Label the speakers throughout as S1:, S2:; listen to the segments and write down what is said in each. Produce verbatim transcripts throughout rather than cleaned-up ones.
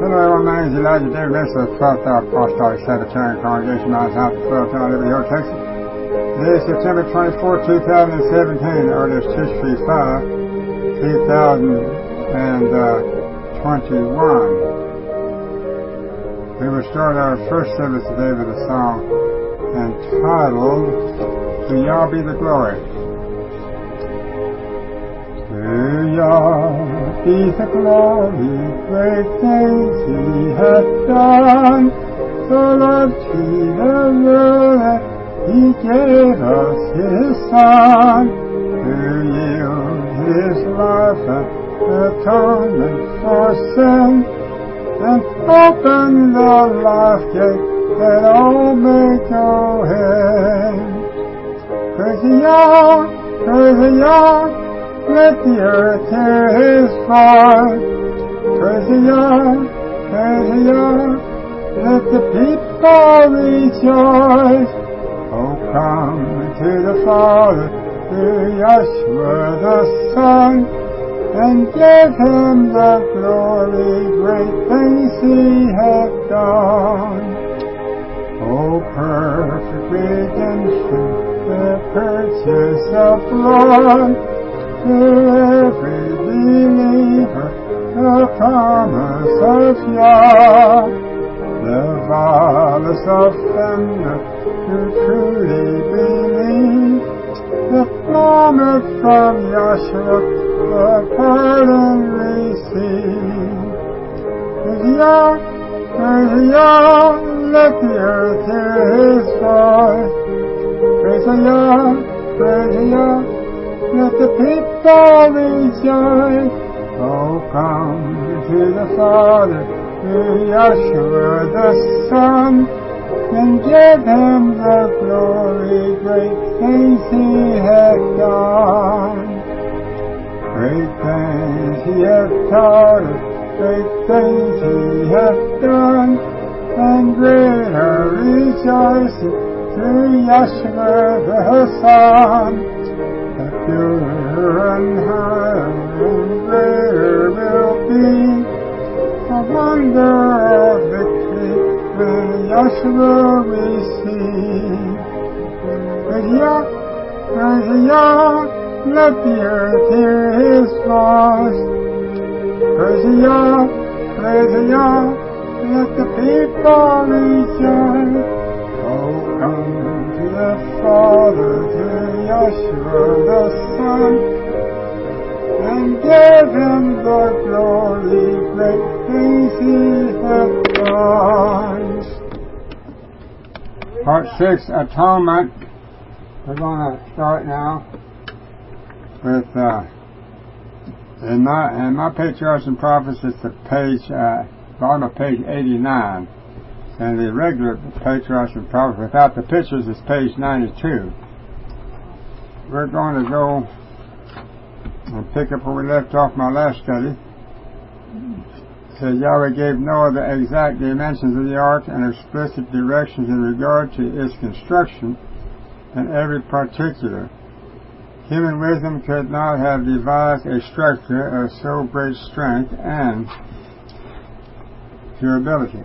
S1: Hello, my name is Elijah David. This is the twelfth Apostolic Sabbatarian Congregation, Mount South, twelfth Town, Liberty Hill, Texas. Today is September twenty-fourth, two thousand seventeen, or it is Tishri five, two thousand twenty-one. We will start our first service today with a song entitled, To Yah Be the Glory. To Yah be the glory, great things He hath done. So loved He the world that He gave us His Son, to yield His life an atonement for sin, and open the life gate that all may go in. Praise Yah, praise Yah, let the earth hear His voice. Praise Yah, praise Yah, let the people rejoice. Oh, come to the Father, to Yeshua the Son, and give Him the glory, great things He hath done. Oh, perfect redemption, the purchase of blood, to every believer, the promise of Yah, the vilest offender who truly believes, the promise from Yahshua, the pardon receive. Praise Yah, praise Yah, let the earth hear His voice. Praise Yah, praise Yah, let the people rejoice. Oh, come to the Father, to Yeshua the Son, and give Him the glory, great things He hath done. Great things He hath taught us, great things He hath done, and greater rejoicing through Yeshua the Son. The purer and higher and greater will be a wonder of victory when Yeshua receives. Praise Yah, praise Yah, let the earth hear His voice. Praise Yah, praise Yah, let the people rejoice. Oh, come to the Father, to Yeshua the Son, and give Him the glory, great things He hath done. Part six, Atonement. We're going to start now with, uh, in my, in my Patriarchs and Prophets, it's the page, uh, bottom of page eighty-nine. And the regular Patriarchs and Prophets without the pictures is page ninety-two. We're going to go and pick up where we left off my last study. It says Yahweh gave Noah the exact dimensions of the ark and explicit directions in regard to its construction in every particular. Human wisdom could not have devised a structure of so great strength and durability.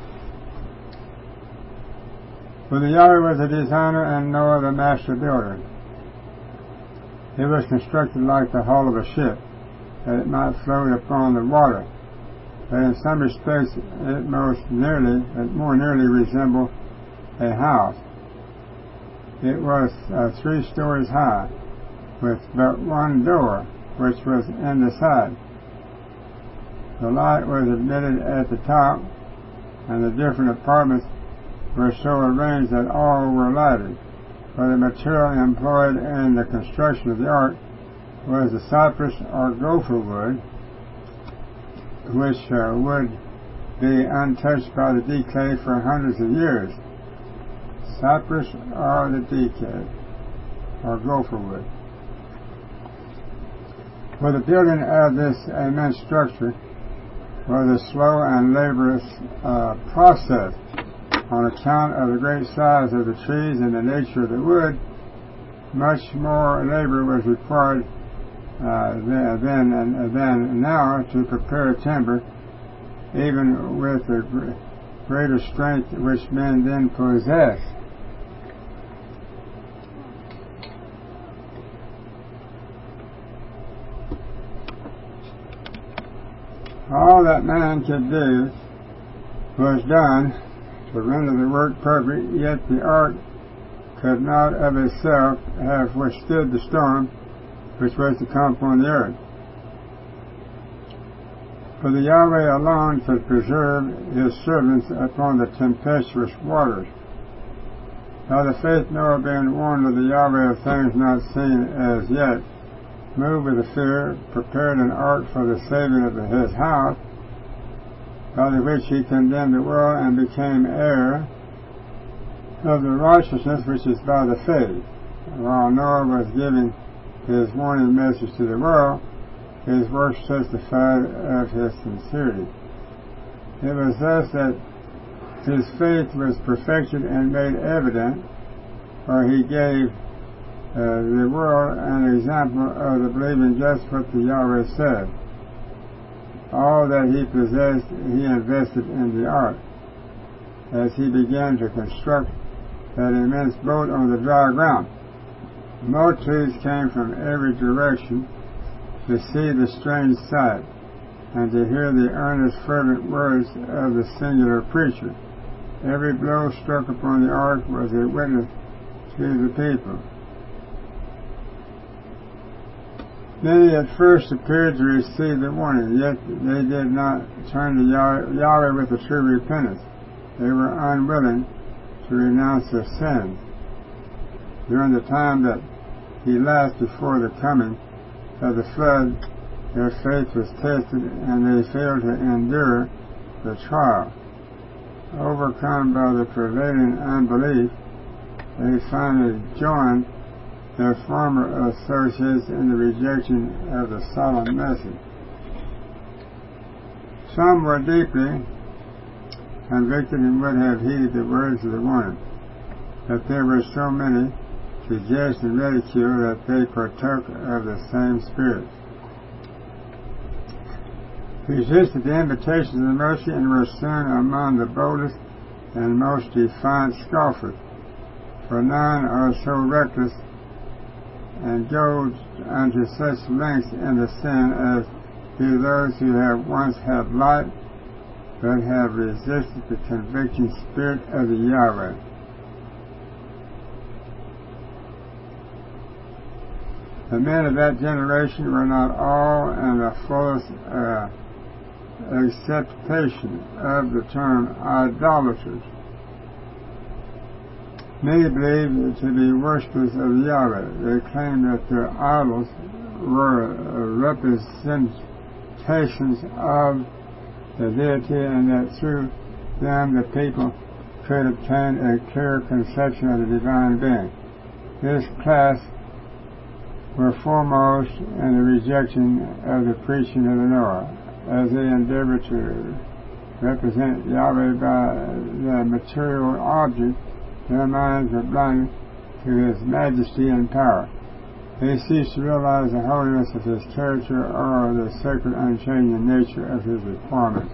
S1: For the Yahweh was a designer and Noah the master builder. It was constructed like the hull of a ship, that it might float upon the water, but in some respects it most nearly, it more nearly resembled a house. It was uh, three stories high, with but one door, which was in the side. The light was admitted at the top, and the different apartments were so arranged that all were lighted, for the material employed in the construction of the ark was the cypress or gopher wood, which uh, would be untouched by the decay for hundreds of years. Cypress or the decay, or gopher wood. For the building of this immense structure was a slow and laborious uh, process. On account of the great size of the trees and the nature of the wood, much more labor was required uh, then and then now to prepare timber even with the greater strength which men then possessed. All that man could do was done to render the work perfect, yet the ark could not of itself have withstood the storm which was to come upon the earth. For the Yahweh alone could preserve his servants upon the tempestuous waters. By the faith Noah, being warned of the Yahweh of things not seen as yet, moved with the fear, prepared an ark for the saving of his house, by the which he condemned the world and became heir of the righteousness which is by the faith. While Noah was giving his warning message to the world, his works testified of his sincerity. It was thus that his faith was perfected and made evident, for he gave uh, the world an example of the believing just what the Yahweh said. All that he possessed he invested in the ark. As he began to construct that immense boat on the dry ground, multitudes came from every direction to see the strange sight and to hear the earnest, fervent words of the singular preacher. Every blow struck upon the ark was a witness to the people. Many at first appeared to receive the warning, yet they did not turn to Yahweh with a true repentance. They were unwilling to renounce their sins. During the time that elapsed before the coming of the flood, their faith was tested and they failed to endure the trial. Overcome by the prevailing unbelief, they finally joined their former associates in the rejection of the solemn message. Some were deeply convicted and would have heeded the words of the warning, but there were so many to jest and ridicule that they partook of the same spirit, resisted the invitations of mercy, and were soon among the boldest and most defiant scoffers. For none are so reckless and go unto such lengths in the sin as do those who have once had light, but have resisted the convicting spirit of the Yahweh. The men of that generation were not all in the fullest uh, acceptation of the term idolaters. Many believed to be worshippers of Yahweh. They claimed that their idols were representations of the deity and that through them the people could obtain a clear conception of the divine being. This class were foremost in the rejection of the preaching of Noah, as they endeavored to represent Yahweh by the material object. Their minds were blinded to his majesty and power. They ceased to realize the holiness of his character or the sacred, unchanging nature of his requirements.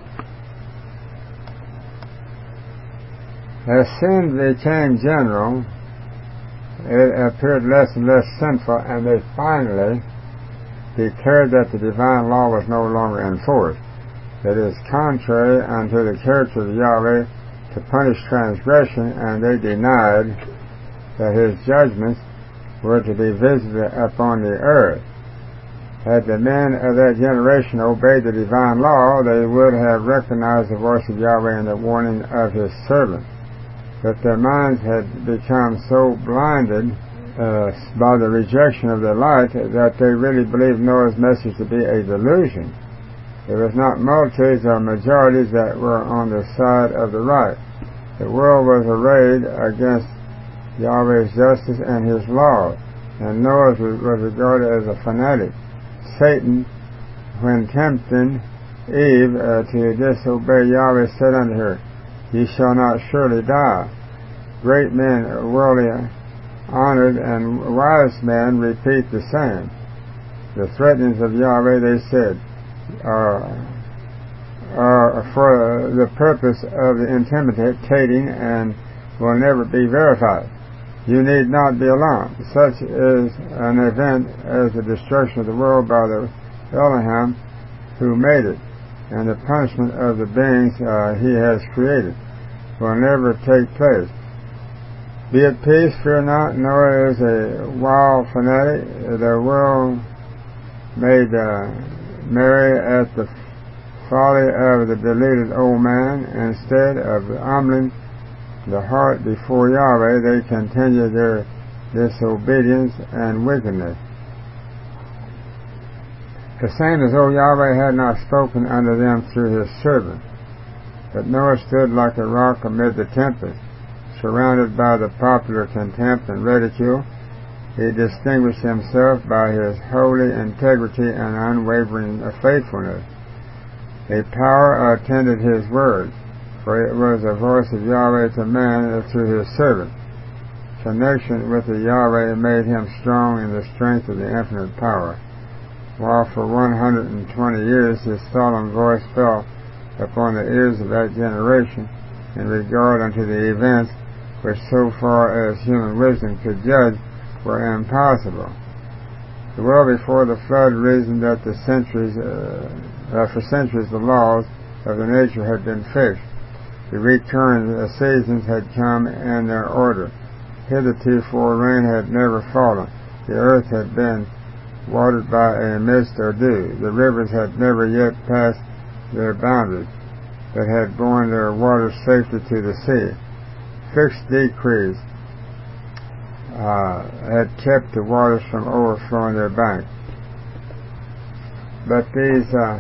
S1: As sin became general, it appeared less and less sinful, and they finally declared that the divine law was no longer enforced. It is contrary unto the character of Yahweh to punish transgression, and they denied that his judgments were to be visited upon the earth. Had the men of that generation obeyed the divine law, they would have recognized the voice of Yahweh and the warning of his servant. But their minds had become so blinded uh, by the rejection of the light that they really believed Noah's message to be a delusion. It was not multitudes or majorities that were on the side of the right. The world was arrayed against Yahweh's justice and his laws, and Noah was regarded as a fanatic. Satan, when tempting Eve uh, to disobey Yahweh, said unto her, Ye shall not surely die. Great men, worldly honored, and wise men repeat the same. The threatenings of Yahweh, they said, are, are for the purpose of the intimidating and will never be verified. You need not be alarmed. Such is an event as the destruction of the world by the Elohim who made it, and the punishment of the beings uh, he has created will never take place. Be at peace, fear not. Noah is a wild fanatic. The world made uh, merry at the folly of the deluded old man. Instead of humbling the heart before Yahweh, they continue their disobedience and wickedness. The same as though Yahweh had not spoken unto them through his servant. But Noah stood like a rock amid the tempest, surrounded by the popular contempt and ridicule. He distinguished himself by his holy integrity and unwavering faithfulness. A power attended his words, for it was the voice of Yahweh to man through his servant. Connection with the Yahweh made him strong in the strength of the infinite power. While for one hundred twenty years his solemn voice fell upon the ears of that generation in regard unto the events which so far as human wisdom could judge were impossible. The world before the flood reasoned that the centuries, uh, uh, for centuries the laws of the nature had been fixed. The recurrent uh, seasons had come in their order. Heretofore rain had never fallen. The earth had been watered by a mist or dew. The rivers had never yet passed their boundaries, but had borne their waters safely to the sea. Fixed decrees uh, had kept the waters from overflowing their banks. But these uh,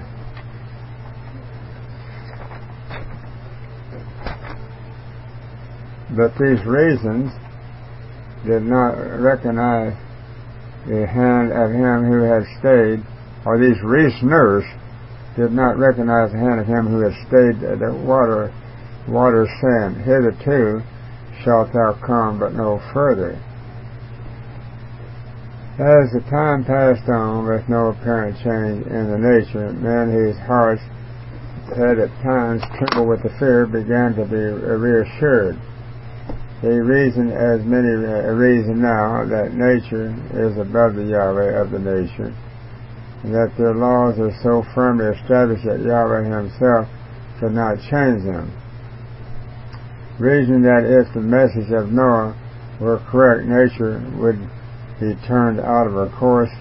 S1: but these reasons did not recognize the hand of him who had stayed, or these reasoners did not recognize the hand of him who had stayed the water, water saying, hitherto shalt thou come, but no further. As the time passed on with no apparent change in the nature, men whose hearts had at times trembled with the fear began to be reassured. They reasoned, as many reason now, that nature is above the Yahweh of the nature, and that their laws are so firmly established that Yahweh himself could not change them. Reasoning that if the message of Noah were correct, nature would be turned out of her course,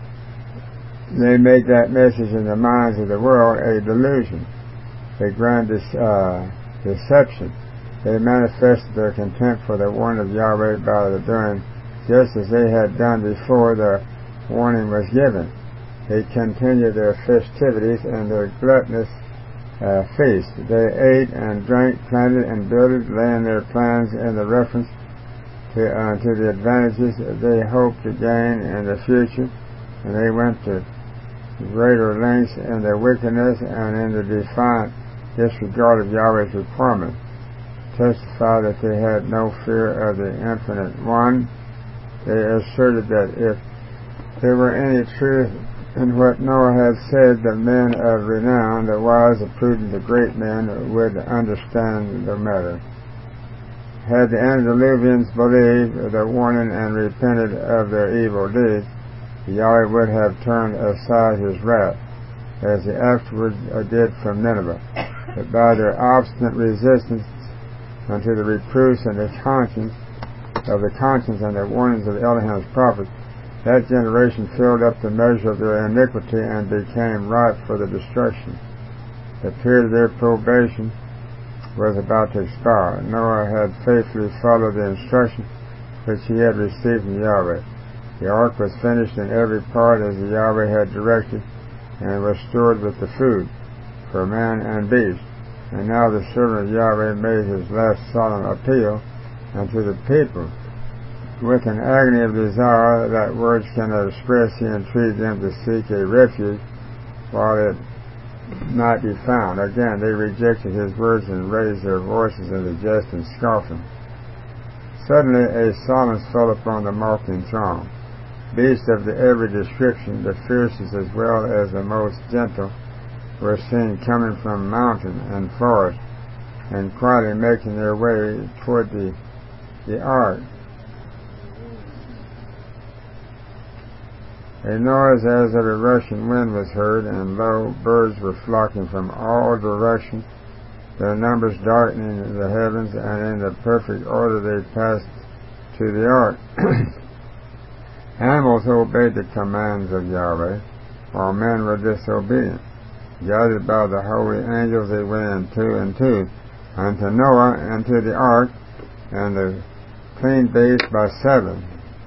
S1: they made that message in the minds of the world a delusion, a grand uh, deception. They manifested their contempt for the warning of Yahweh by the doing just as they had done before the warning was given. They continued their festivities and their gluttonous uh, feast. They ate and drank, planted and builded, laying their plans in the reference to, uh, to the advantages they hoped to gain in the future, and they went to greater lengths in their wickedness and in the defiant disregard of Yahweh's requirements. Testify that they had no fear of the Infinite One. They asserted that if there were any truth in what Noah had said, the men of renown, the wise, the prudent, the great men would understand the matter. Had the antediluvians believed the warning and repented of their evil deeds, Yahweh would have turned aside his wrath, as he afterwards did from Nineveh. But by their obstinate resistance unto the reproofs and the conscience of the conscience and the warnings of Elohim's prophets, that generation filled up the measure of their iniquity and became ripe for the destruction. The period of their probation was about to expire. Noah had faithfully followed the instruction which he had received from Yahweh. The ark was finished in every part as the Yahweh had directed, and was stored with the food for man and beast. And now the servant of Yahweh made his last solemn appeal unto the people. With an agony of desire that words cannot express, he entreated them to seek a refuge while it might be found. Again, they rejected his words and raised their voices in the jest and scoffing. Suddenly a silence fell upon the mocking throng. Beasts of the every description, the fiercest as well as the most gentle, were seen coming from mountain and forest, and quietly making their way toward the, the ark. A noise as of a rushing wind was heard, and lo, birds were flocking from all directions, their numbers darkening the heavens, and in the perfect order they passed to the ark. Animals obeyed the commands of Yahweh, while men were disobedient. Guided by the holy angels, they went in two and two, unto Noah and to the ark, and the clean beasts by seven.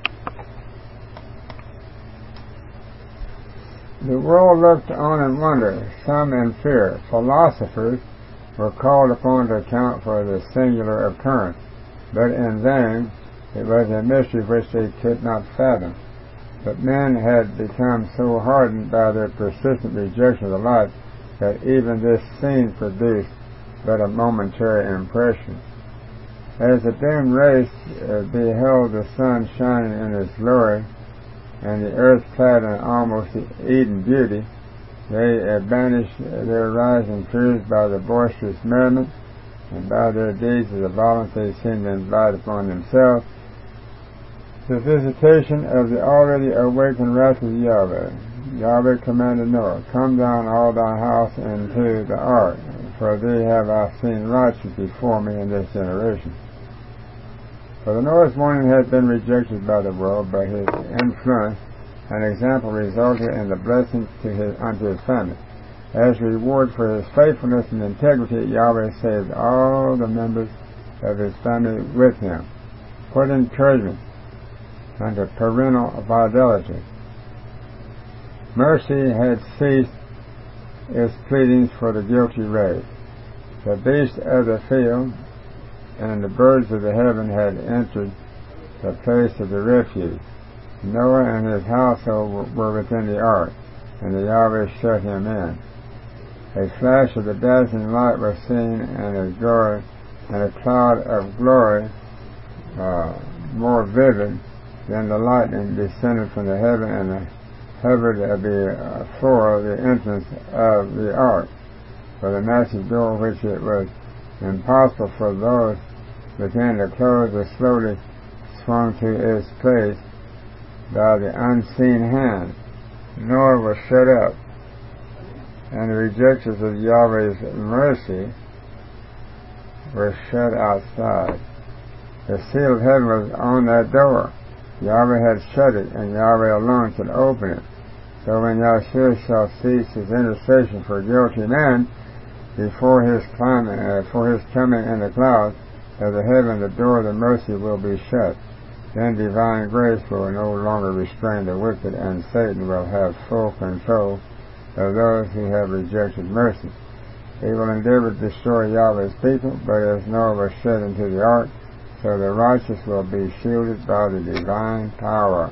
S1: The world looked on in wonder, some in fear. Philosophers were called upon to account for the singular occurrence, but in vain. It was a mystery which they could not fathom. But men had become so hardened by their persistent rejection of the light that even this scene produced but a momentary impression. As the doomed race uh, beheld the sun shining in its glory, and the earth clad in almost Eden beauty, they uh, banished their rising fears by the boisterous merriment, and by their deeds of the violence they seemed to invite upon themselves the visitation of the already awakened wrath of Yahweh. Yahweh commanded Noah, Come down all thy house into the ark, for thee have I seen righteous before me in this generation. For the Noah's warning had been rejected by the world, but his influence and example resulted in the blessings to his, unto his family. As a reward for his faithfulness and integrity, Yahweh saved all the members of his family with him. What encouragement unto parental fidelity. Mercy had ceased its pleadings for the guilty race. The beasts of the field and the birds of the heaven had entered the place of the refuge. Noah and his household were within the ark, and the Yahweh shut him in. A flash of the dazzling light was seen, and a glory, and a cloud of glory, uh, more vivid than the lightning, descended from the heaven and hovered at the uh, floor of the entrance of the ark. For the massive door, which it was impossible for those within to close, was slowly swung to its place by the unseen hand. Noah was shut up, and the rejectors of Yahweh's mercy were shut outside. The seal of heaven was on that door. Yahweh had shut it, and Yahweh alone could open it. So when Yahshua shall cease his intercession for guilty men before his climbing, uh, for his coming in the clouds of the heaven, the door of the mercy will be shut. Then divine grace will no longer restrain the wicked, and Satan will have full control of those who have rejected mercy. He will endeavor to destroy Yahweh's people, but as Noah was shut into the ark, so the righteous will be shielded by the divine power.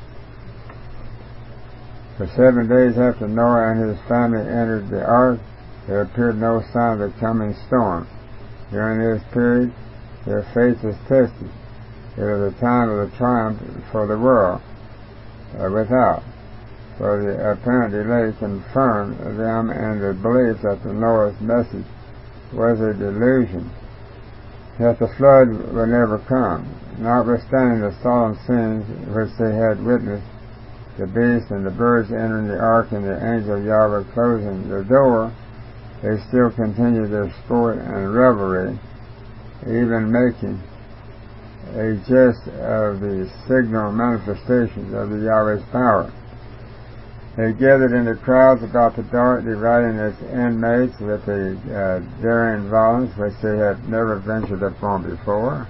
S1: For seven days after Noah and his family entered the ark, there appeared no sign of the coming storm. During this period, their faith was tested. It was a time of the triumph for the world uh, without. For the apparent delay confirmed them in the belief that the Noah's message was a delusion, that the flood would never come. Notwithstanding the solemn scenes which they had witnessed, the beasts and the birds entering the ark and the angel Yahweh closing the door, they still continued their sport and revelry, even making a jest of the signal manifestations of the Yahweh's power. They gathered in the crowds about the dark, dividing its inmates with a uh, daring violence which they had never ventured upon before.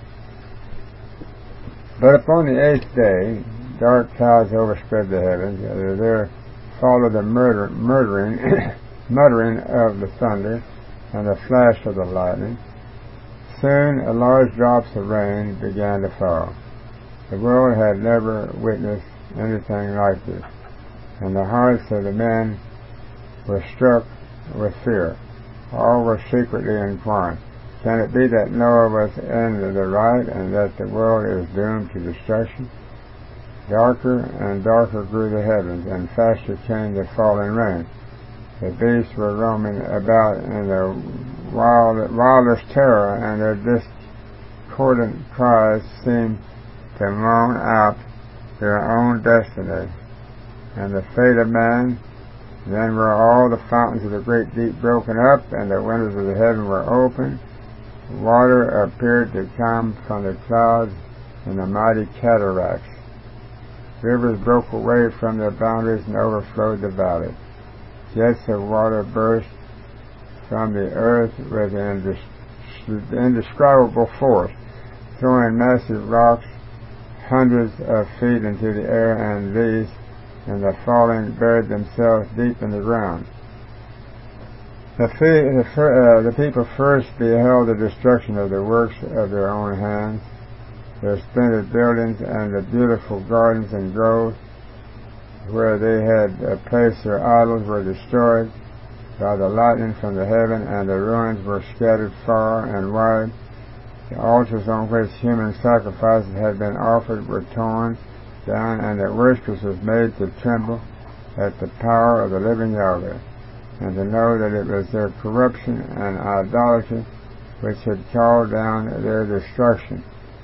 S1: But upon the eighth day, dark clouds overspread the heavens. Uh, there followed the murder, murdering, muttering of the thunder and the flash of the lightning. Soon, large drops of rain began to fall. The world had never witnessed anything like this, and the hearts of the men were struck with fear. All were secretly inquiring, can it be that Noah was in the right, and that the world is doomed to destruction? Darker and darker grew the heavens, and faster came the falling rain. The beasts were roaming about in the wild, wildest terror, and their discordant cries seemed to moan out their own destiny and the fate of man. Then were all the fountains of the great deep broken up, and the windows of the heaven were opened. Water appeared to come from the clouds in the mighty cataracts. Rivers broke away from their boundaries and overflowed the valley. Jets of water burst from the earth with indescribable force, throwing massive rocks hundreds of feet into the air, and these, in the falling, buried themselves deep in the ground. The, fee, the, uh, the people first beheld the destruction of the works of their own hands. Their splendid buildings and the beautiful gardens and groves where they had uh, placed their idols were destroyed by the lightning from the heaven, and the ruins were scattered far and wide. The altars on which human sacrifices had been offered were torn down, and the worshippers was made to tremble at the power of the living Yahweh, and to know that it was their corruption and idolatry which had called down their destruction.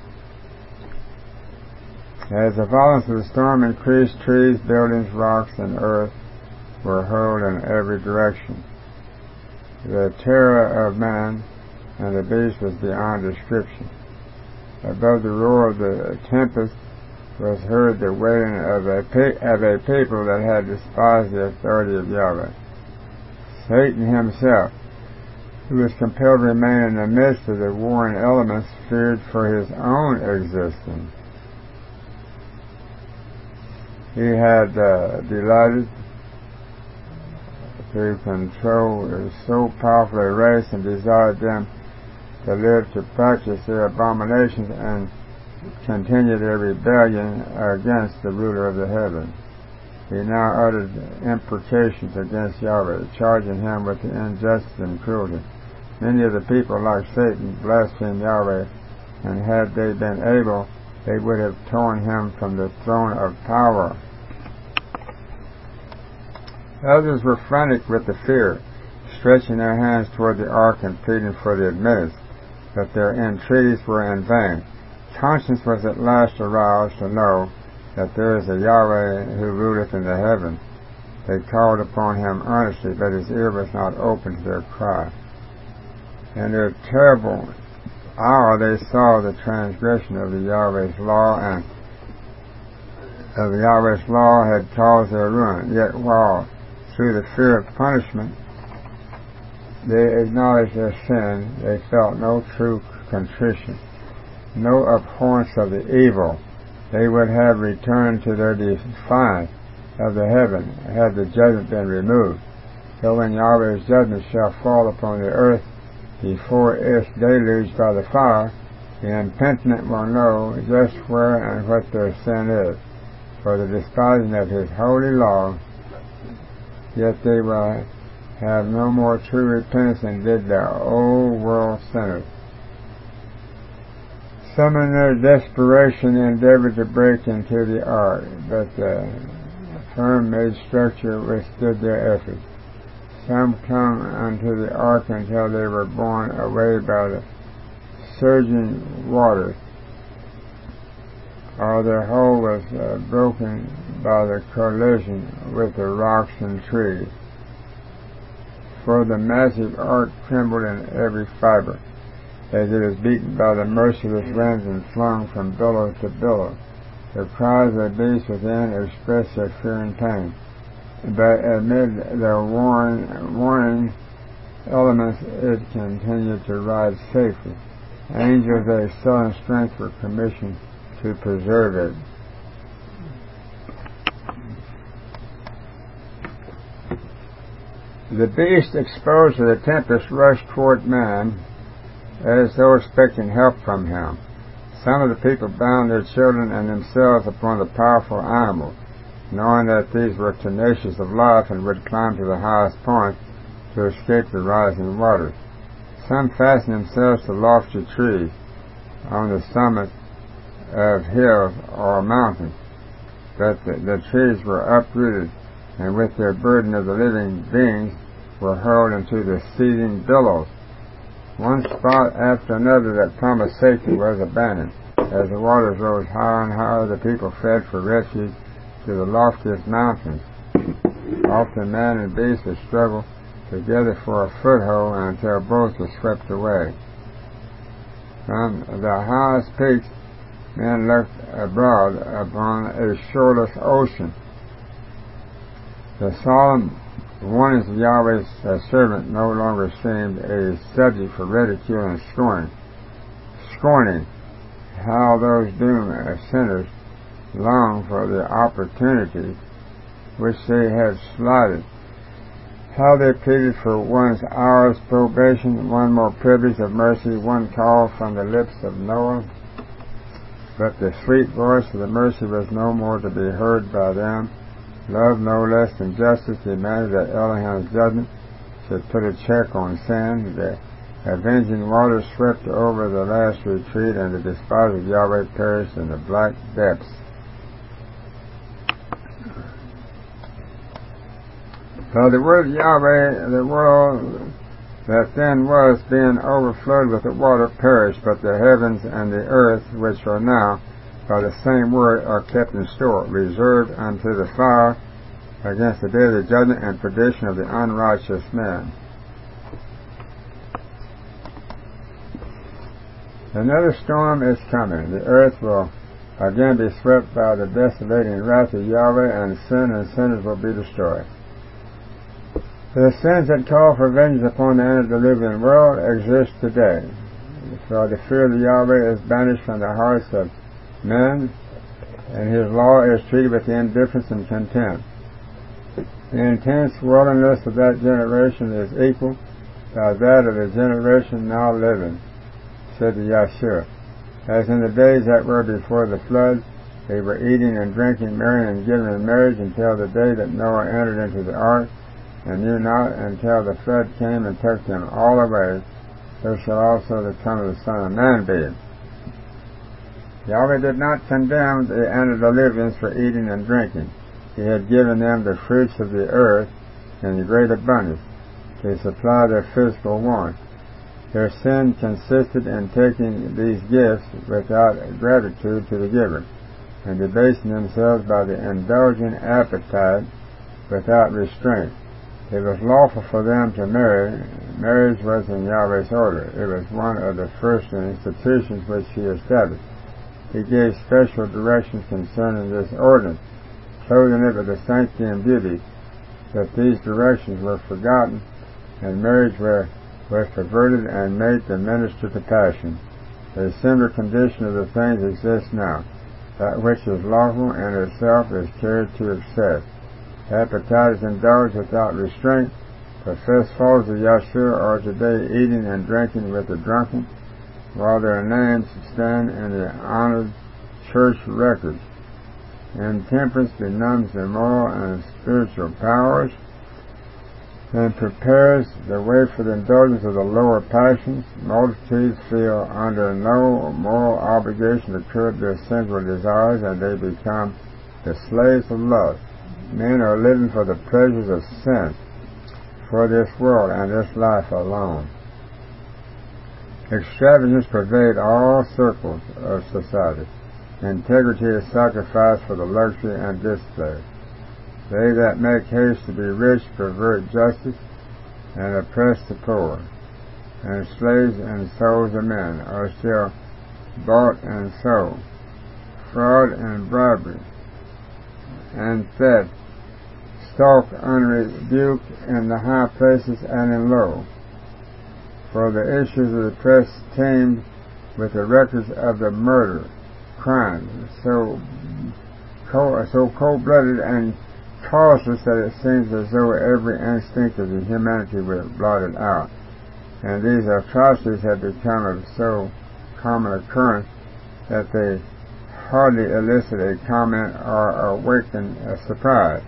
S1: As the violence of the storm increased, trees, buildings, rocks, and earth were hurled in every direction. The terror of man and the beast was beyond description. Above the roar of the tempest was heard the wailing of a, pe- of a people that had despised the authority of Yahweh. Satan himself, who was compelled to remain in the midst of the warring elements, feared for his own existence. He had uh, delighted to control so powerful a race and desired them to live to practice their abominations and continue their rebellion against the ruler of the heaven. He now uttered imprecations against Yahweh, charging him with the injustice and cruelty. Many of the people, like Satan, blasphemed Yahweh, and had they been able, they would have torn him from the throne of power. Others were frantic with the fear, stretching their hands toward the ark and pleading for the admittance, but their entreaties were in vain. Conscience was at last aroused to know that there is a Yahweh who ruleth in the heaven. They called upon him earnestly, but his ear was not open to their cry. In their terrible hour they saw the transgression of the Yahweh's law, and of the Yahweh's law had caused their ruin. Yet while through the fear of punishment they acknowledged their sin, they felt no true contrition, no abhorrence of the evil. They would have returned to their defiance of the heaven had the judgment been removed. So when Yahweh's judgment shall fall upon the earth before it's deluged by the fire, the impenitent will know just where and what their sin is, for the despising of his holy law. Yet they will have no more true repentance than did the old world sinners. Some in their desperation endeavored to break into the ark, but the firm-made structure withstood their efforts. Some clung unto the ark until they were borne away by the surging waters, or their hull was uh, broken by the collision with the rocks and trees. For the massive ark trembled in every fiber, as it is beaten by the merciless winds and flung from billow to billow. The cries of the beasts within expressed their fear and pain. But amid the warring, warring elements it continued to ride safely. Angels of excellent strength were commissioned to preserve it. The beast, exposed to the tempest, rushed toward man as though expecting help from him. Some of the people bound their children and themselves upon the powerful animal, knowing that these were tenacious of life and would climb to the highest point to escape the rising waters. Some fastened themselves to lofty trees on the summit of hills or mountains, but the, the trees were uprooted, and with their burden of the living beings were hurled into the seething billows. One spot after another that promised safety was abandoned. As the waters rose higher and higher, the people fled for refuge to the loftiest mountains. Often man and beast would struggle together for a foothold until both were swept away. From the highest peaks, men looked abroad upon a shoreless ocean. The solemn warnings of Yahweh's uh, servant no longer seemed a subject for ridicule and scorning. Scorning how those doomed uh, sinners longed for the opportunity which they had slighted. How they pleaded for one's hour's probation, one more privilege of mercy, one call from the lips of Noah. But the sweet voice of the mercy was no more to be heard by them. Love no less than justice demanded that Elohim's judgment should put a check on sin. The avenging waters swept over the last retreat, and the despised of Yahweh perished in the black depths. So the word of Yahweh, the world that then was being overflowed with the water, perished, but the heavens and the earth, which are now by the same word, are kept in store, reserved unto the fire against the day of the judgment and perdition of the unrighteous man. Another storm is coming. The earth will again be swept by the desolating wrath of Yahweh, and sin and sinners will be destroyed. The sins that call for vengeance upon the antediluvian world exist today. For the fear of Yahweh is banished from the hearts of men, and his law is treated with indifference and contempt. The intense worldliness of that generation is equal to that of the generation now living, said the Yahshua. As in the days that were before the flood, they were eating and drinking, marrying and giving in marriage until the day that Noah entered into the ark, and knew not until the flood came and took them all away. So shall also the coming of the Son of Man be. Yahweh did not condemn the antediluvians for eating and drinking. He had given them the fruits of the earth in great abundance to supply their physical wants. Their sin consisted in taking these gifts without gratitude to the giver, and debasing themselves by the indulgent appetite without restraint. It was lawful for them to marry. Marriage was in Yahweh's order. It was one of the first institutions which he established. He gave special directions concerning this ordinance, clothing it with the sanctity and beauty. But these directions were forgotten, and marriage were, was perverted and made to minister to passion. A similar condition of the things exists now. That which is lawful in itself is carried to excess. Appetite is indulged without restraint. Professed followers of Yahshua are today eating and drinking with the drunken, while their names stand in the honored church records. Intemperance benumbs the moral and spiritual powers and prepares the way for the indulgence of the lower passions. Multitudes feel under no moral obligation to curb their sinful desires, and they become the slaves of lust. Men are living for the pleasures of sin, for this world and this life alone. Extravagance pervades all circles of society. Integrity is sacrificed for the luxury and display. They that make haste to be rich pervert justice and oppress the poor, and slaves and souls of men are still bought and sold. Fraud and bribery and theft stalk unrebuked in the high places and in low. For the issues of the press teemed with the records of the murder, crime, so cold, so cold-blooded and causeless that it seems as though every instinct of the humanity were blotted out. And these atrocities have become of so common occurrence that they hardly elicit a comment or awaken a surprise.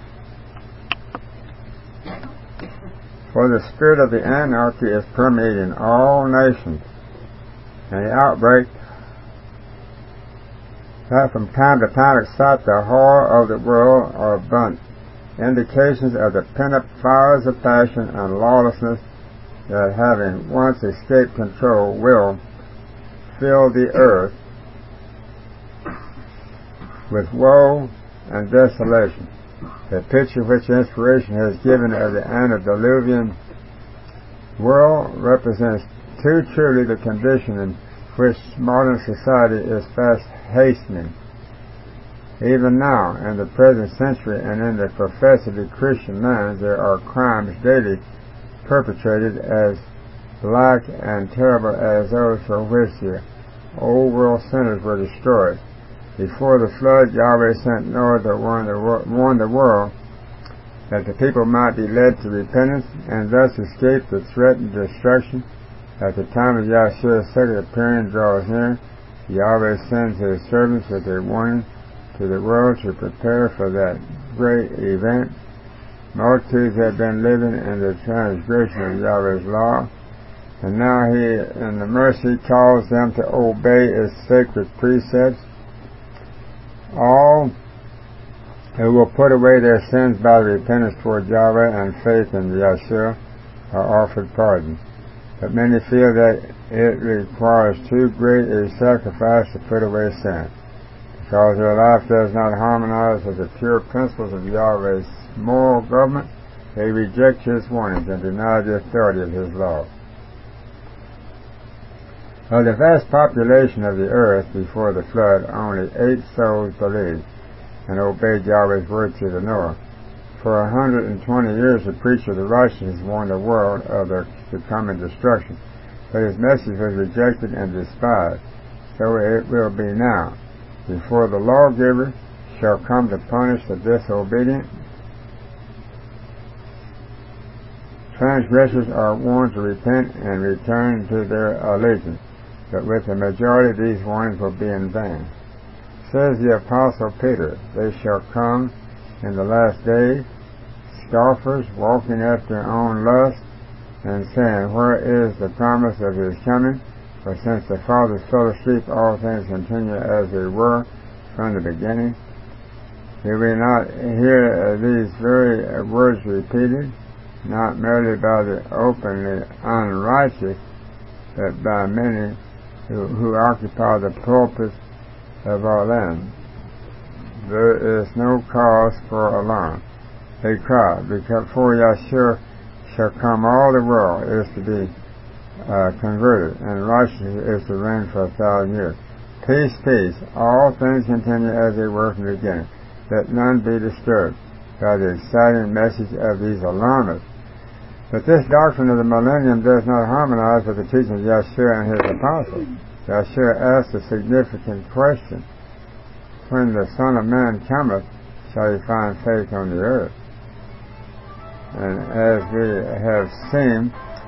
S1: For the spirit of the anarchy is permeating all nations, and the outbreak that from time to time excite the horror of the world are abundant. Indications of the pent-up fires of passion and lawlessness that having once escaped control will fill the earth with woe and desolation. The picture which inspiration has given of the antediluvian world represents too truly the condition in which modern society is fast hastening. Even now, in the present century and in the professedly Christian lands, there are crimes daily perpetrated as black and terrible as those for which the old world sinners were destroyed. Before the flood, Yahweh sent Noah to warn the, warn the world that the people might be led to repentance and thus escape the threatened destruction. At the time of Yahshua's second appearing draws near, Yahweh sends his servants with a warning to the world to prepare for that great event. Multitudes have been living in the transgression of Yahweh's law, and now he, in the mercy, calls them to obey his sacred precepts. All who will put away their sins by repentance toward Yahweh and faith in Yahshua are offered pardon. But many feel that it requires too great a sacrifice to put away sin. Because their life does not harmonize with the pure principles of Yahweh's moral government, they reject his warnings and deny the authority of his law. Of the vast population of the earth before the flood, only eight souls believed and obeyed Yahweh's word to the Noah. For a hundred and twenty years the preacher of the righteousness warned the world of their coming destruction, but his message was rejected and despised. So it will be now, before the lawgiver shall come to punish the disobedient. Transgressors are warned to repent and return to their allegiance, but with the majority these warnings will be in vain. Says the Apostle Peter, they shall come in the last days, scoffers, walking after their own lust, and saying, where is the promise of his coming? For since the fathers fell asleep, all things continue as they were from the beginning. Do we not hear these very words repeated, not merely by the openly unrighteous, but by many who, who occupy the pulpits of our land? There is no cause for alarm. They cry, because before Yahshua shall come, all the world is to be uh, converted, and righteousness is to reign for a thousand years. Peace, peace. All things continue as they were from the beginning. Let none be disturbed by the exciting message of these alarmists. But this doctrine of the millennium does not harmonize with the teaching of Yahshua and his apostles. Yahshua asked a significant question. When the Son of Man cometh, shall he find faith on the earth? And as we have seen,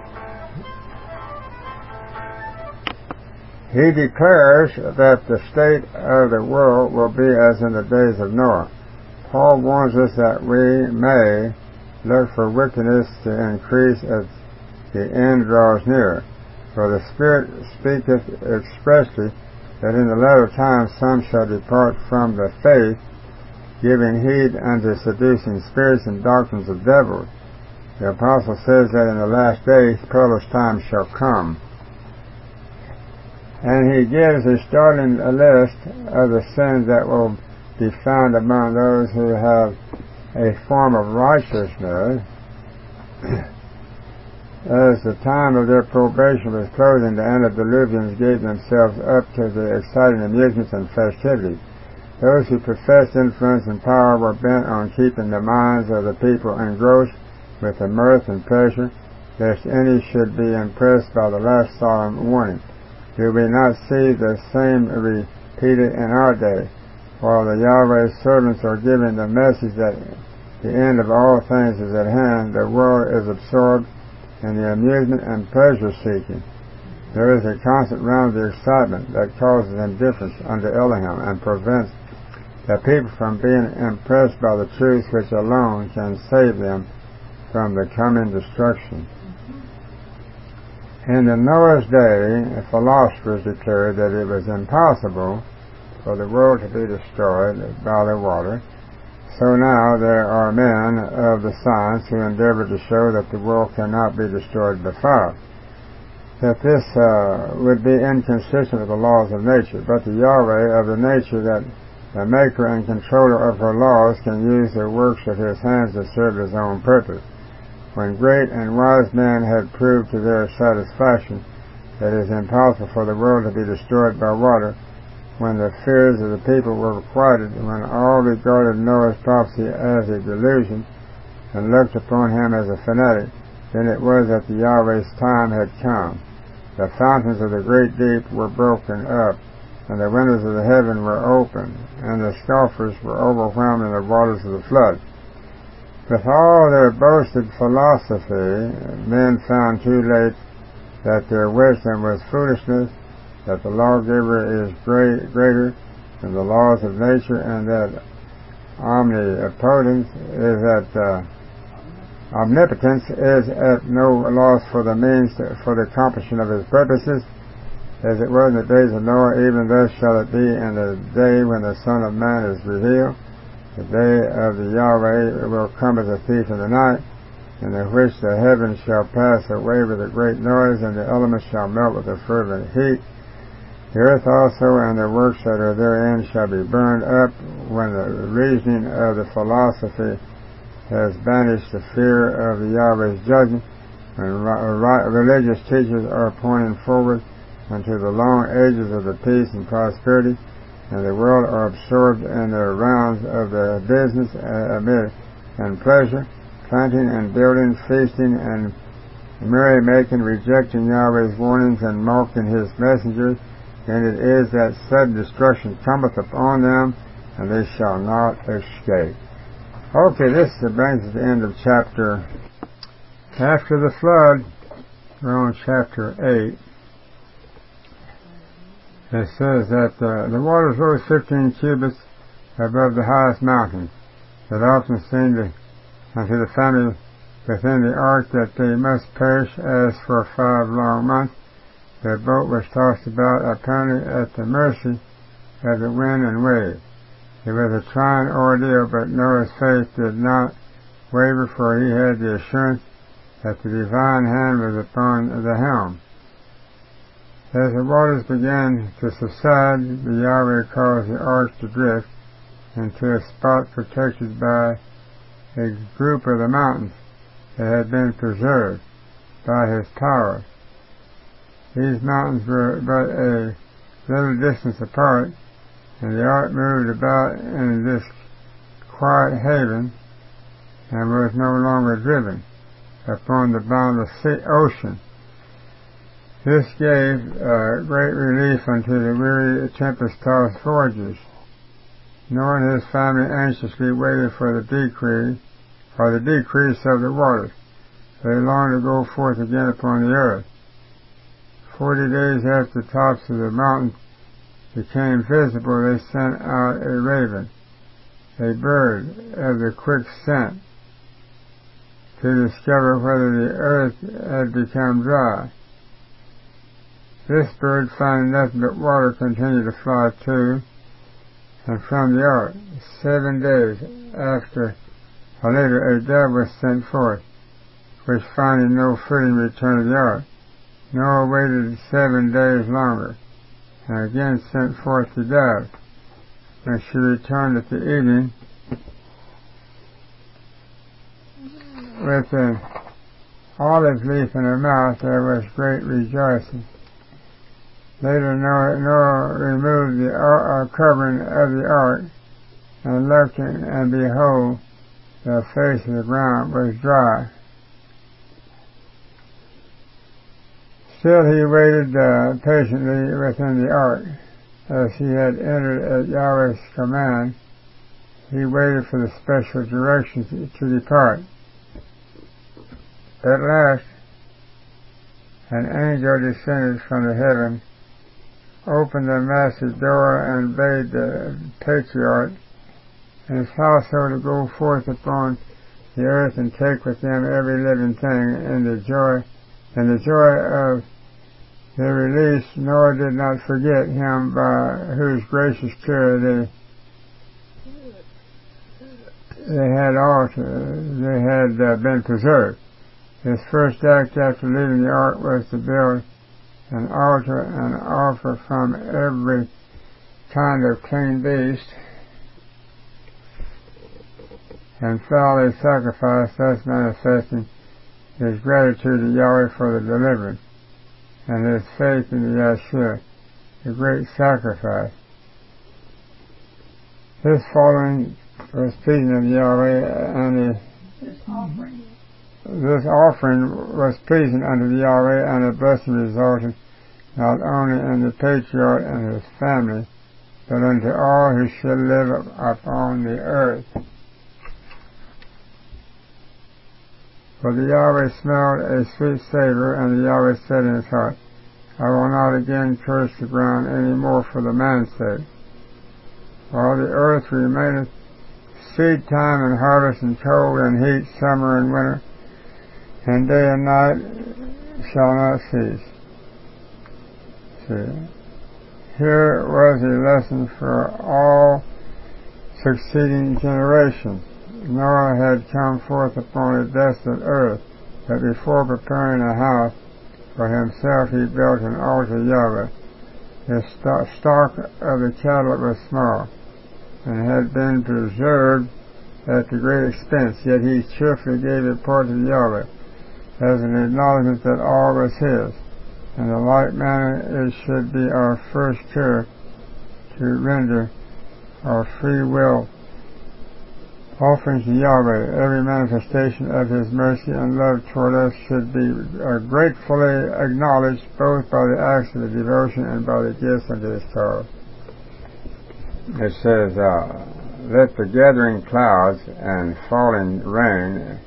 S1: he declares that the state of the world will be as in the days of Noah. Paul warns us that we may look for wickedness to increase as the end draws near. For the Spirit speaketh expressly that in the latter times some shall depart from the faith, giving heed unto seducing spirits and doctrines of devils. The Apostle says that in the last days perilous times shall come. And he gives a startling list of the sins that will be found among those who have a form of righteousness. As the time of their probation was closing, the antediluvians gave themselves up to the exciting amusements and festivities. Those who professed influence and power were bent on keeping the minds of the people engrossed with the mirth and pleasure, lest any should be impressed by the last solemn warning. Do we not see the same repeated in our day? While the Yahweh's servants are giving the message that the end of all things is at hand, the world is absorbed in the amusement and pleasure-seeking. There is a constant round of excitement that causes indifference unto Elohim and prevents the people from being impressed by the truth which alone can save them from the coming destruction. In the Noah's day, philosophers declared that it was impossible for the world to be destroyed by the water, So now there are men of the science who endeavor to show that the world cannot be destroyed by fire, that this uh, would be inconsistent with the laws of nature, but the Yahweh of the nature, that the maker and controller of her laws, can use the works of his hands to serve his own purpose. When great and wise men had proved to their satisfaction that it is impossible for the world to be destroyed by water, when the fears of the people were quieted, when all regarded Noah's prophecy as a delusion and looked upon him as a fanatic, then it was that the Yahweh's time had come. The fountains of the great deep were broken up, and the windows of the heaven were opened, and the scoffers were overwhelmed in the waters of the flood. With all their boasted philosophy, men found too late that their wisdom was foolishness, that the lawgiver is great, greater than the laws of nature, and that omnipotence is at uh, omnipotence is at no loss for the means to, for the accomplishment of his purposes. As it was in the days of Noah, even thus shall it be in the day when the Son of Man is revealed. The day of the Yahweh will come as a thief in the night, in which the heavens shall pass away with a great noise, and the elements shall melt with a fervent heat. The earth also and the works that are therein shall be burned up, when the reasoning of the philosophy has banished the fear of the Yahweh's judgment, when religious teachers are pointing forward unto the long ages of the peace and prosperity, and the world are absorbed in their rounds of the business amid and pleasure, planting and building, feasting and merry-making, rejecting Yahweh's warnings and mocking his messengers. And it is that sudden destruction cometh upon them, and they shall not escape. Okay, this brings us to the end of chapter. After the flood, we're on chapter eight. It says that uh, the waters rose fifteen cubits above the highest mountain. It often seemed to, unto the family within the ark that they must perish as for five long months. Their boat was tossed about, apparently at the mercy of the wind and wave. It was a trying ordeal, but Noah's faith did not waver, for he had the assurance that the divine hand was upon the helm. As the waters began to subside, the Yahweh caused the ark to drift into a spot protected by a group of the mountains that had been preserved by his power. These mountains were but a little distance apart, and the ark moved about in this quiet haven and was no longer driven upon the boundless sea, ocean. This gave uh, great relief unto the weary, tempest-tossed voyagers. Noah and his family anxiously waited for the decree, or the decrease of the waters. They longed to go forth again upon the earth. Forty days after the tops of the mountain became visible, they sent out a raven, a bird of the quick scent, to discover whether the earth had become dry. This bird, finding nothing but water, continued to fly to and from the ark. Seven days after, or later, a dove was sent forth, which, finding no footing, returned to the ark. Noah waited seven days longer, and again sent forth the dove. When she returned at the evening with an olive leaf in her mouth, there was great rejoicing. Later Noah, Noah removed the uh, covering of the ark, and looked, in, and behold, the face of the ground was dry. Still he waited uh, patiently within the ark. As he had entered at Yahweh's command, he waited for the special directions to, to depart. At last, an angel descended from the heaven, opened the massive door, and bade the patriarch and his household to go forth upon the earth and take with them every living thing. In the joy, in the joy of their release, Noah did not forget him by whose gracious care they they had also, they had uh, been preserved. His first act after leaving the ark was to build an altar and offer from every kind of clean beast and foully sacrifice, thus manifesting his gratitude to Yahweh for the deliverance and his faith in the Yeshua, the great sacrifice. This following was pleasing unto Yahweh, and he,
S2: this offering.
S1: this offering was pleasing unto the Yahweh, and a blessing resulted not only in the patriarch and his family, but unto all who should live upon the earth. For the Yahweh smelled a sweet savor, and the Yahweh said in his heart, I will not again curse the ground any more for the man's sake. While the earth remaineth, seed time and harvest, and cold and heat, summer and winter, and day and night shall not cease. See, here was a lesson for all succeeding generations. Noah had come forth upon a desolate earth, but before preparing a house for himself, he built an altar to Yahweh. His st- stock of the cattle was small, and had been preserved at the great expense, yet he cheerfully gave a part to Yahweh, as an acknowledgement that all was his. In the like manner it should be our first care to render our free will offerings to Yahweh. Every manifestation of his mercy and love toward us should be uh, gratefully acknowledged, both by the acts of the devotion and by the gifts unto his cause. It says, uh, let the gathering clouds and falling rain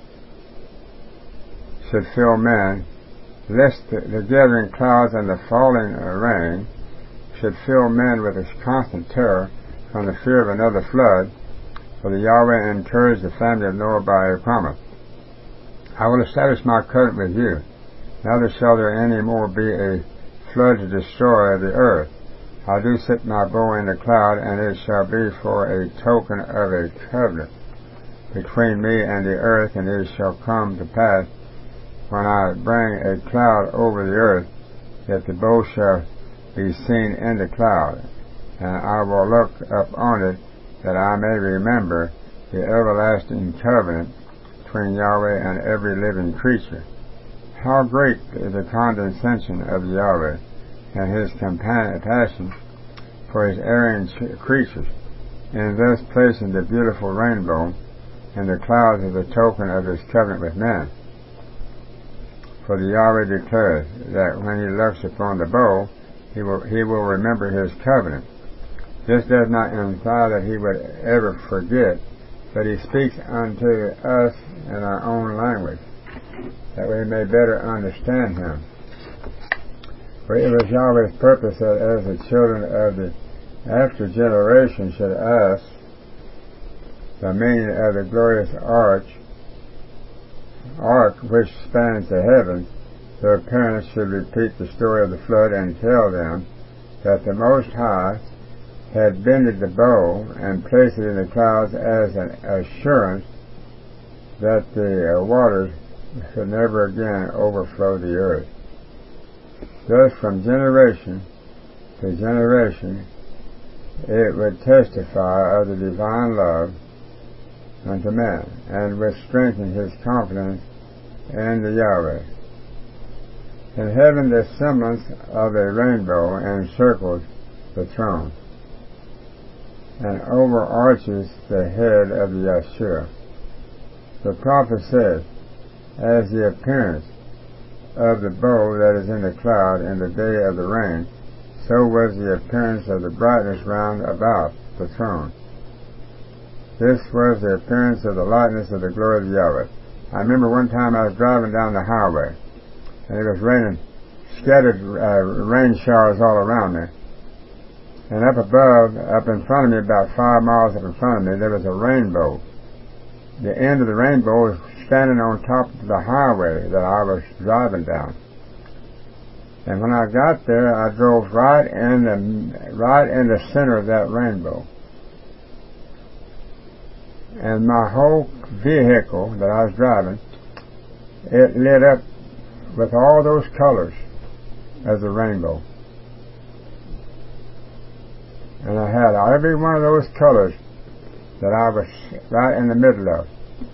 S1: should fill men, lest the, the gathering clouds and the falling uh, rain should fill men with a constant terror from the fear of another flood. For the Yahweh encouraged the family of Noah by a promise. I will establish my covenant with you. Neither shall there any more be a flood to destroy the earth. I do set my bow in the cloud, and it shall be for a token of a covenant between me and the earth, and it shall come to pass, when I bring a cloud over the earth, that the bow shall be seen in the cloud, and I will look up on it, that I may remember the everlasting covenant between Yahweh and every living creature. How great is the condescension of Yahweh, and his compassion for his erring creatures, in thus placing the beautiful rainbow in the clouds as a token of his covenant with men. For the Yahweh declares that when he looks upon the bow, he will, he will remember his covenant. This does not imply that he would ever forget, but he speaks unto us in our own language, that we may better understand him. For it was Yahweh's purpose that as the children of the after generation should ask the meaning of the glorious arch, ark which spans the heavens, their parents should repeat the story of the flood and tell them that the Most High had bended the bow and placed it in the clouds as an assurance that the uh, waters should never again overflow the earth. Thus, from generation to generation, it would testify of the divine love unto man, and would strengthen his confidence in the Yahweh. In heaven, the semblance of a rainbow encircles the throne and overarches the head of the Yeshua. The prophet says, as the appearance of the bow that is in the cloud in the day of the rain, so was the appearance of the brightness round about the throne. This was the appearance of the likeness of the glory of Yahweh. I remember one time I was driving down the highway, and it was raining, scattered uh, rain showers all around me. And up above, up in front of me, about five miles up in front of me, there was a rainbow. The end of the rainbow was standing on top of the highway that I was driving down. And when I got there, I drove right in the right in the center of that rainbow. and my whole vehicle that I was driving, it lit up with all those colors as a rainbow. And I had every one of those colors that I was right in the middle of.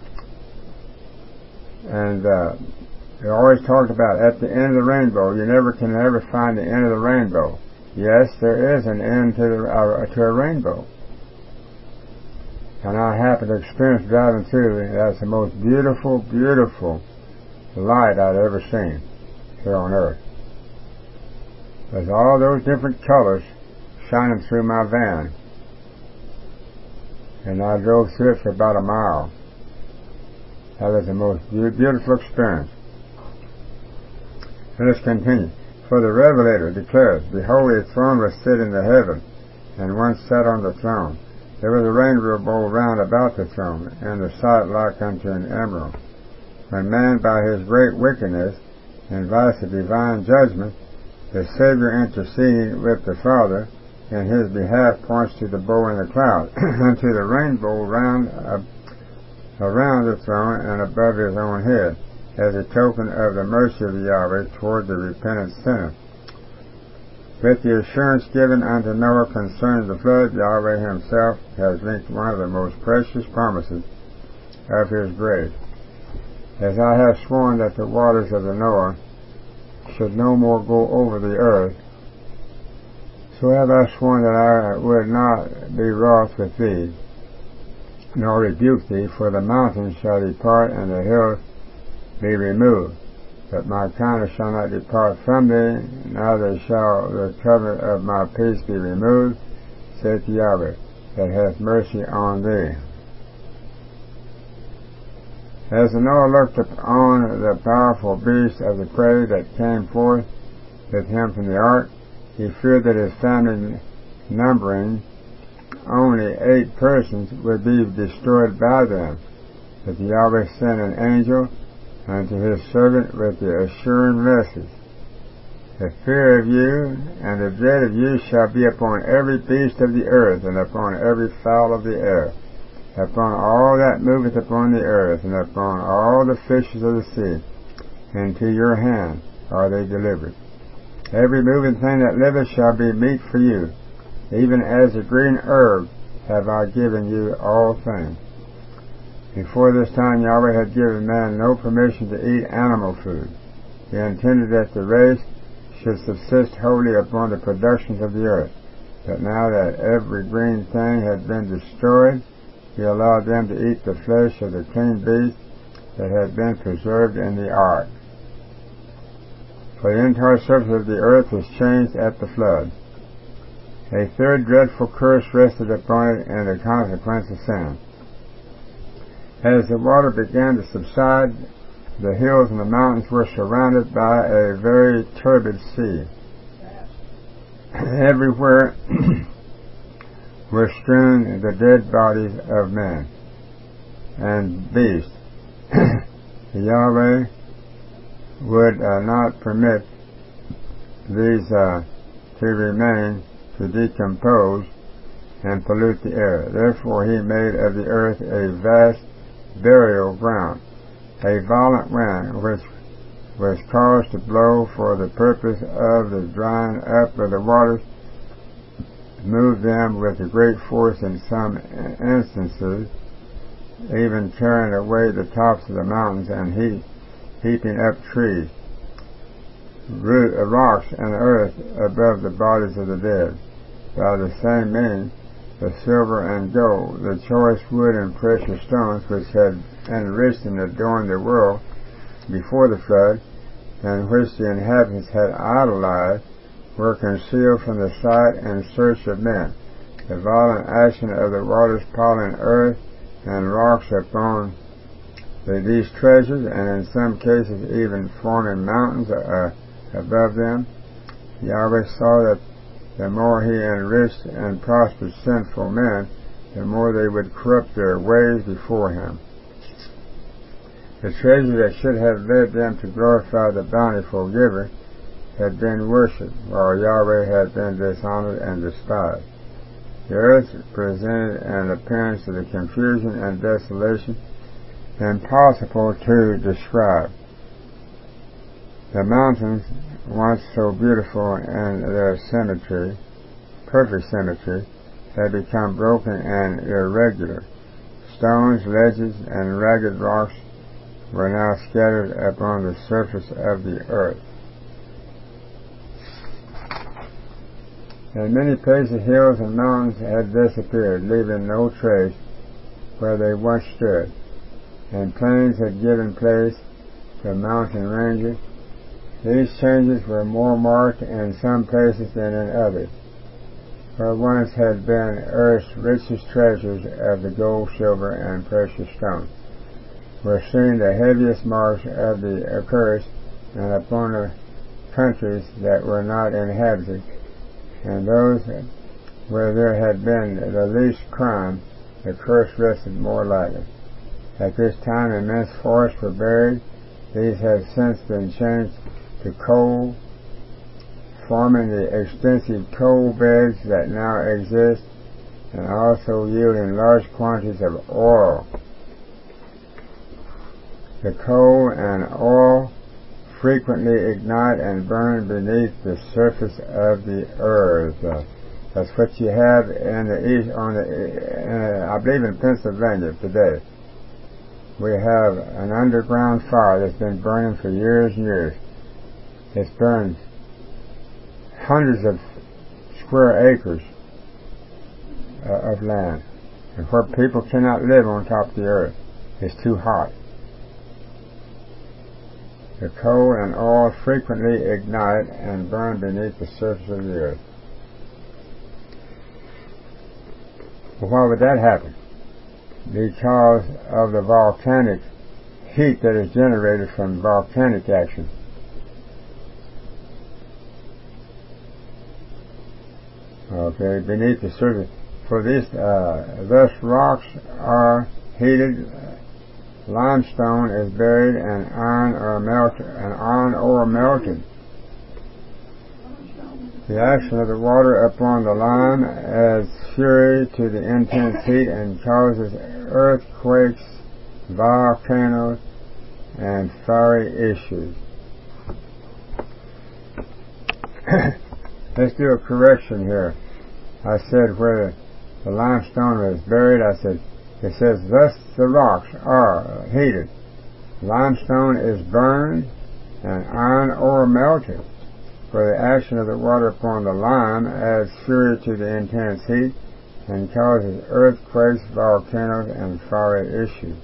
S1: And uh, they always talked about at the end of the rainbow, you never can ever find the end of the rainbow. Yes, there is an end to, the, uh, to a rainbow. And I happened to experience driving through, that's the most beautiful, beautiful light I'd ever seen here on earth. There's all those different colors shining through my van. And I drove through it for about a mile. That was the most beautiful experience. And let's continue. For the Revelator declares, Behold, a throne was set in the heaven, and one sat on the throne. There was a rainbow round about the throne, and the sight like unto an emerald. When man by his great wickedness invites the divine judgment, the Savior interceding with the Father in his behalf points to the bow in the cloud, and to the rainbow round uh, around the throne and above his own head, as a token of the mercy of Yahweh toward the repentant sinner. With the assurance given unto Noah concerning the flood, Yahweh himself has linked one of the most precious promises of his grace. As I have sworn that the waters of the Noah should no more go over the earth, so have I sworn that I would not be wroth with thee, nor rebuke thee, for the mountains shall depart and the hills be removed. But my kindness shall not depart from thee, neither shall the covenant of my peace be removed, saith Yahweh, that hath mercy on thee. As Noah looked upon the powerful beast of the prey that came forth with him from the ark, he feared that his family, numbering only eight persons, would be destroyed by them. But Yahweh sent an angel unto his servant with the assuring message, The fear of you and the dread of you shall be upon every beast of the earth, and upon every fowl of the air, upon all that moveth upon the earth, and upon all the fishes of the sea. Into your hand are they delivered. Every moving thing that liveth shall be meat for you. Even as a green herb have I given you all things. Before this time Yahweh had given man no permission to eat animal food. He intended that the race should subsist wholly upon the productions of the earth. But now that every green thing had been destroyed, he allowed them to eat the flesh of the clean beast that had been preserved in the ark. For the entire surface of the earth was changed at the flood. A third dreadful curse rested upon it in the consequence of sin. As the water began to subside, the hills and the mountains were surrounded by a very turbid sea. Everywhere were strewn the dead bodies of men and beasts. Yahweh would uh, not permit these uh, to remain to decompose and pollute the air. Therefore he made of the earth a vast burial ground. A violent wind which was caused to blow for the purpose of the drying up of the waters moved them with a great force in some instances, even tearing away the tops of the mountains and heap, heaping up trees, root, uh, rocks and earth above the bodies of the dead. By the same means, the silver and gold, the choice wood and precious stones which had enriched and adorned the world before the flood, and which the inhabitants had idolized, were concealed from the sight and search of men. The violent action of the waters piling earth and rocks upon the, these treasures, and in some cases even forming mountains uh, above them, Yahweh saw that the more he enriched and prospered sinful men, the more they would corrupt their ways before him. The treasure that should have led them to glorify the bountiful giver had been worshipped, while Yahweh had been dishonored and despised. The earth presented an appearance of the confusion and desolation impossible to describe. The mountains, once so beautiful in their symmetry, perfect symmetry, had become broken and irregular. Stones, ledges, and ragged rocks were now scattered upon the surface of the earth. In many places, hills and mountains had disappeared, leaving no trace where they once stood, and plains had given place to mountain ranges. These changes were more marked in some places than in others. Where once had been earth's richest treasures of the gold, silver, and precious stones, were seen the heaviest marks of the accursed, and upon the countries that were not inhabited, and those where there had been the least crime, the curse rested more lightly. At this time immense forests were buried. These have since been changed to coal, forming the extensive coal beds that now exist, and also yielding large quantities of oil. The coal and oil frequently ignite and burn beneath the surface of the earth. Uh, that's what you have in the east, on the, uh, I believe in Pennsylvania today. We have an underground fire that's been burning for years and years. It's burned hundreds of square acres uh, of land, and where people cannot live on top of the earth. It's too hot. The coal and oil frequently ignite and burn beneath the surface of the earth. Well, why would that happen? Because of the volcanic heat that is generated from volcanic action. Okay, beneath the surface. For this, uh, thus rocks are heated. Limestone is buried, and iron or melted, and iron ore melted. The action of the water upon the lime adds fury to the intense heat and causes earthquakes, volcanoes, and fiery issues. Let's do a correction here. I said where the limestone is buried, I said, it says, thus the rocks are heated. Limestone is burned, and iron ore melted. For the action of the water upon the lime adds fury to the intense heat and causes earthquakes, volcanoes, and fiery issues.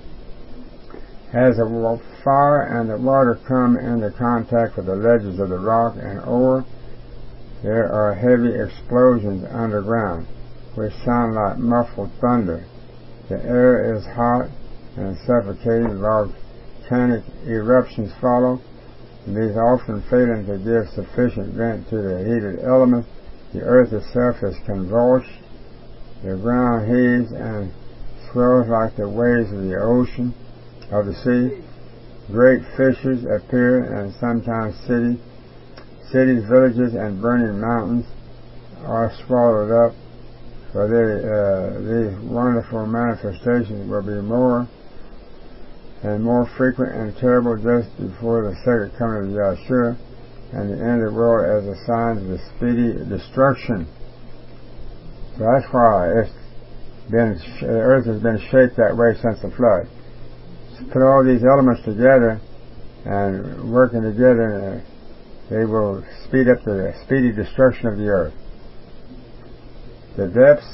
S1: As the fire and the water come into contact with the ledges of the rock and ore, there are heavy explosions underground, which sound like muffled thunder. The air is hot and suffocating. Volcanic eruptions follow, and these often failing to give sufficient vent to the heated elements. The earth itself is convulsed. The ground heaves and swells like the waves of the ocean, of the sea. Great fissures appear, and sometimes cities, cities, villages, and burning mountains are swallowed up. For they, uh, these wonderful manifestations will be more and more frequent and terrible just before the second coming of Yahshua and the end of the world as a sign of the speedy destruction. So that's why it's been, the earth has been shaped that way since the flood. So put all these elements together and working together, uh, they will speed up the speedy destruction of the earth. The depths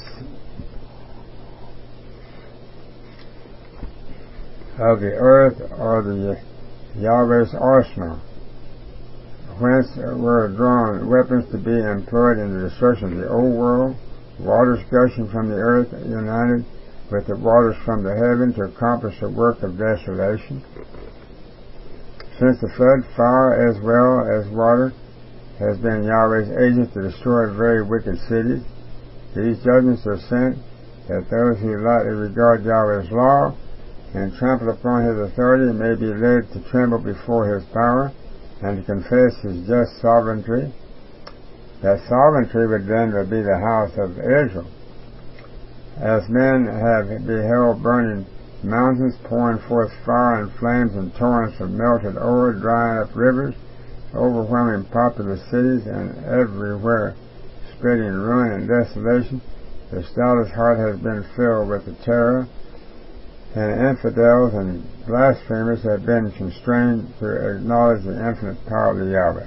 S1: of the earth are the Yahweh's arsenal, whence were drawn weapons to be employed in the destruction of the old world, waters gushing from the earth united with the waters from the heaven to accomplish the work of desolation. Since the flood, fire as well as water has been Yahweh's agent to destroy very wicked cities. These judgments are sent that those who lightly regard Yahweh's law and trample upon His authority may be led to tremble before His power and to confess His just sovereignty. that sovereignty would then be the house of Israel. As men have beheld burning mountains, pouring forth fire and flames and torrents of melted ore, drying up rivers, overwhelming populous cities, and everywhere spreading ruin and desolation, the stoutest heart has been filled with the terror, and infidels and blasphemers have been constrained to acknowledge the infinite power of the Yahweh.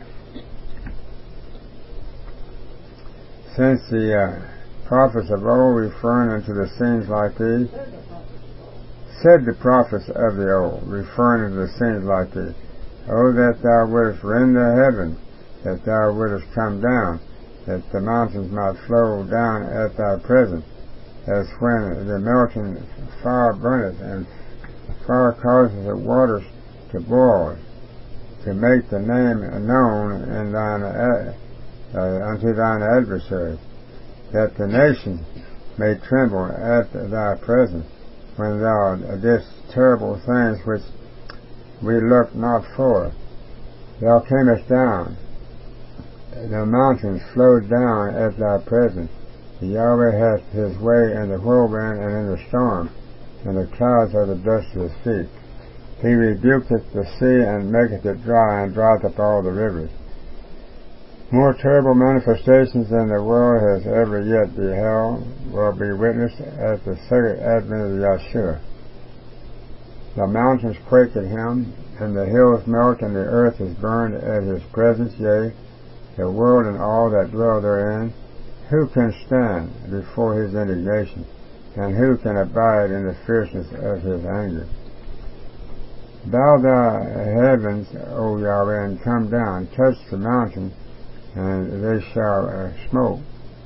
S1: Since the uh, prophets of old, referring unto the scenes like these, said the prophets of the old, referring to the scenes like these, O that thou wouldest rend the heaven, that thou wouldest come down, that the mountains might flow down at thy presence, as when the melting fire burneth, and fire causes the waters to boil, to make the name known in thine uh, uh, unto thine adversaries, that the nations may tremble at thy presence, when thou didst terrible things which we looked not for. Thou camest down, the mountains flowed down at thy presence. The Yahweh hath his way in the whirlwind and in the storm, and the clouds are the dust of his feet. He rebuketh the sea and maketh it dry, and drieth up all the rivers. More terrible manifestations than the world has ever yet beheld will be witnessed at the second advent of Yahshua. The mountains quake at him, and the hills melt, and the earth is burned at his presence, yea, the world and all that dwell therein. Who can stand before his indignation, and who can abide in the fierceness of his anger? Bow thy heavens, O Yahweh, and come down, touch the mountains, and they shall uh, smoke.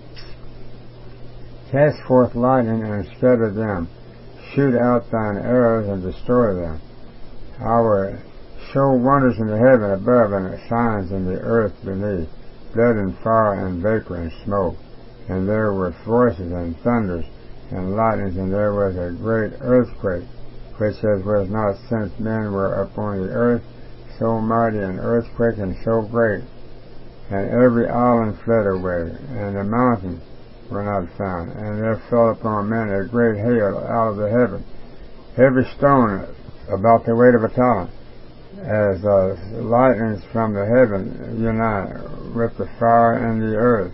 S1: Cast forth lightning and scatter them. Shoot out thine arrows and destroy them. I will show wonders in the heaven above, and signs in the earth beneath, blood and fire and vapor and smoke. And there were voices and thunders and lightnings, and there was a great earthquake, which as was not since men were upon the earth, so mighty an earthquake and so great. And every island fled away, and the mountains were not found. And there fell upon men a great hail out of the heaven, every stone about the weight of a talent, as uh, lightnings from the heaven unite with the fire and the earth.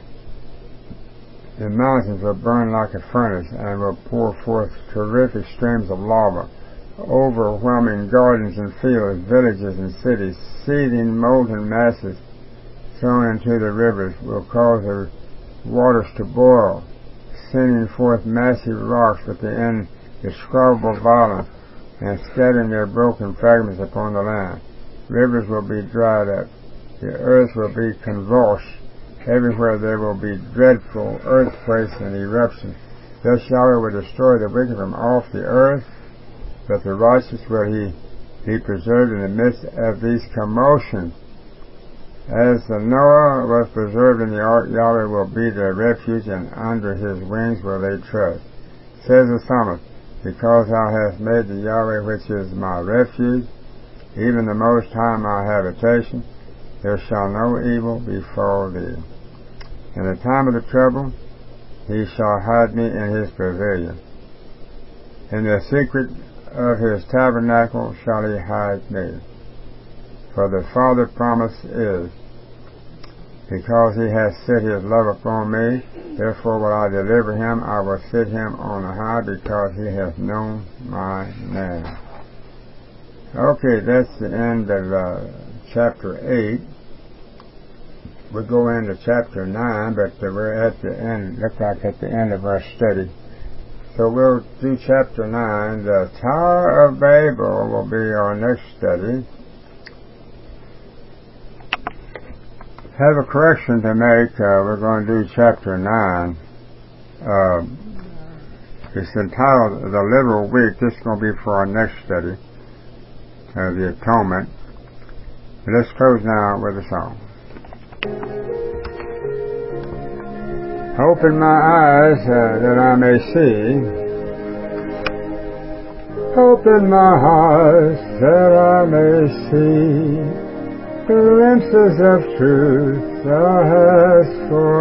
S1: The mountains will burn like a furnace, and will pour forth terrific streams of lava, overwhelming gardens and fields, villages and cities. Seething molten masses thrown into the rivers will cause the waters to boil, sending forth massive rocks with the indescribable violence, and scattering their broken fragments upon the land. Rivers will be dried up, the earth will be convulsed, everywhere there will be dreadful earthquakes and eruptions. Thus Yahweh will destroy the wicked from off the earth, but the righteous will he be preserved in the midst of these commotions. As the Noah was preserved in the ark, Yahweh will be their refuge, and under his wings will they trust. Says the psalmist, because thou hast made the Yahweh, which is my refuge, even the Most High my habitation, there shall no evil befall thee. In the time of the trouble, he shall hide me in his pavilion. In the secret of his tabernacle shall he hide me. For the Father promise is, because he hath set his love upon me, therefore will I deliver him, I will set him on high, because he hath known my name. Okay, that's the end of uh, chapter eight. We'll go into chapter nine, but uh, we're at the end, look like at the end of our study. So we'll do chapter nine. The Tower of Babel will be our next study. Have a correction to make. Uh, we're going to do chapter nine. Uh, it's entitled The Literal Week. This is going to be for our next study, uh, the Atonement. Let's close now with a song. Open my eyes uh, that I may see. Open my eyes that I may see glimpses of truth thou hast for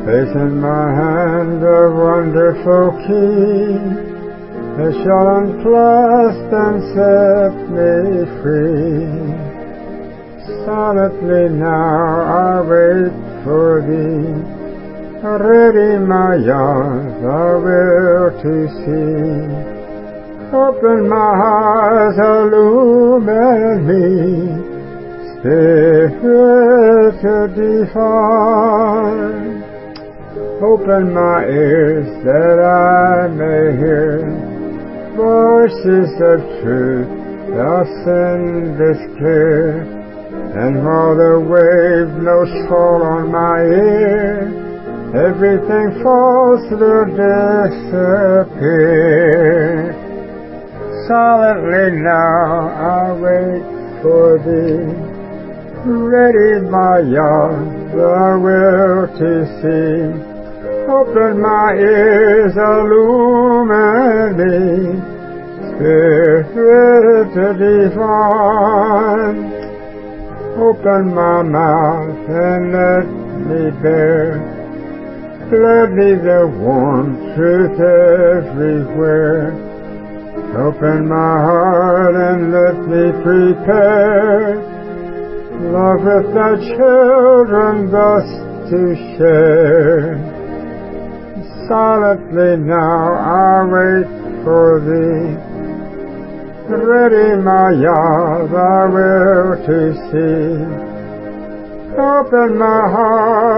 S1: place in my hand a wonderful key that shall unclasp and set me free. Silently now I wait for thee, ready my eyes I will to see. Open my eyes, illumine me, Spirit divine. Open my ears that I may hear voices of truth thou sendest clear. And while the wave notes fall on my ear, everything false will disappear. Silently now I wait for thee, ready my eyes I will to see. Open my ears, illumine me, Spirit divine. Open my mouth and let me bear gladly the warm truth everywhere. Open my heart and let me prepare love with thy children thus to share. Silently now I wait for thee, ready my eyes I will to see. Open my heart